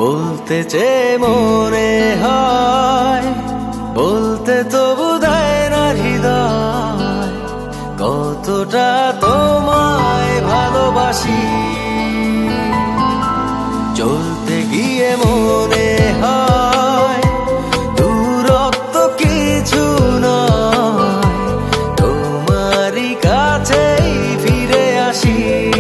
বলতে চেয়ে মনে হয়, বলতে তবু দেয় না হৃদয়, কতটা তোমায় ভালোবাসি। চলতে গিয়ে মনে হয় দূরত্ব কিছু নয়, তোমারই কাছেই ফিরে আসি।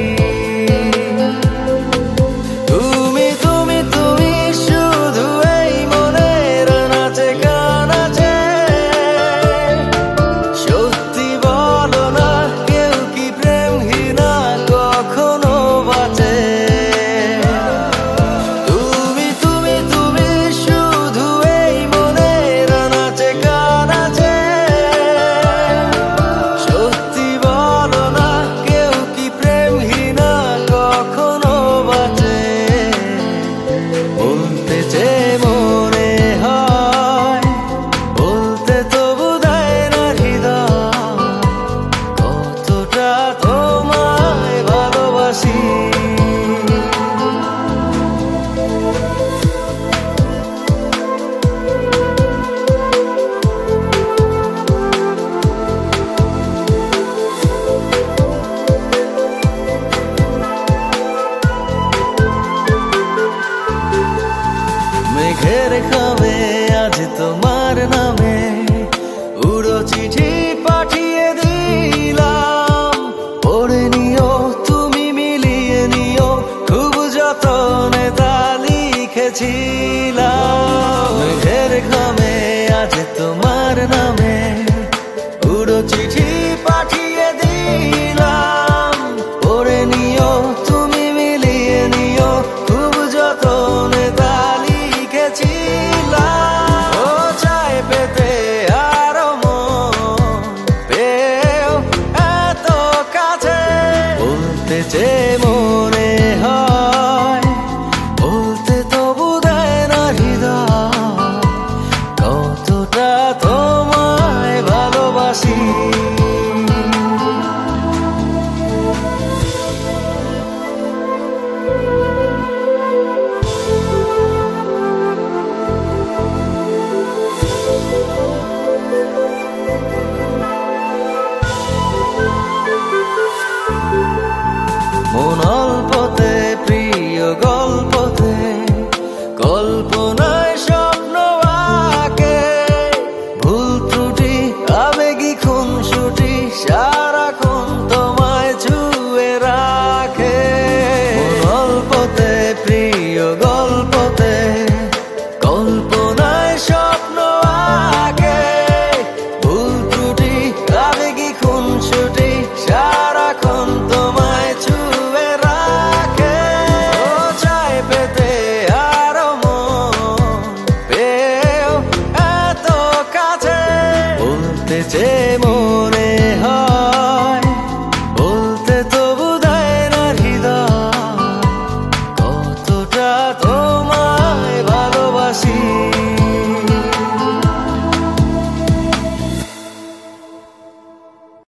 মেঘের খামে আজ তোমার নামে উড়ো চিঠি পাঠিয়ে দিলাম, পড়ে নিও তুমি মিলিয়ে নিও, খুব যতনে তা লিখেছিলাম। মেঘের খামে আজ তোমার নামে উড়ো চিঠি পাঠিয়ে দিলাম, পড়ে নিও তুমি মিলিয়ে নিও, খুব যতনে তা লিখেছিলাম। ও চায় পেতে আরো মন পেও এত কাছে, বলতে চেয়ে মনে হয়, বলতে তবু দেয় না হৃদয়, কতটা তোমায় ভালোবাসি। মন অল্পতে প্রিয় গল্পতে, কল্পনায় স্বপ্ন আঁকে, ভুল ত্রুটি আবেগী খুনসুটি সারাক্ষণ তোমায় ছুঁয়ে রাখে। মন অল্পতে প্রিয়